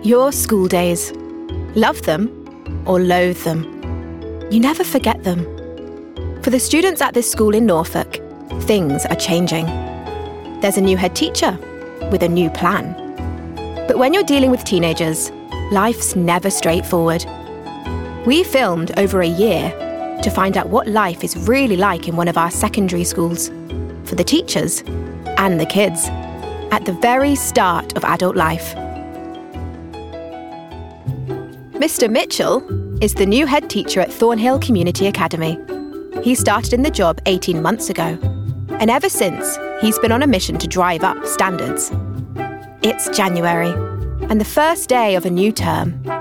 Your school days. Love them or loathe them. You never forget them. For the students at this school in Norfolk, things are changing. There's a new head teacher with a new plan. But when you're dealing with teenagers, life's never straightforward. We filmed over a year to find out what life is really like in one of our secondary schools, for the teachers and the kids, at the very start of adult life. Mr. Mitchell is the new head teacher at Thornhill Community Academy. He started in the job 18 months ago, and ever since, he's been on a mission to drive up standards. It's January, and the first day of a new term.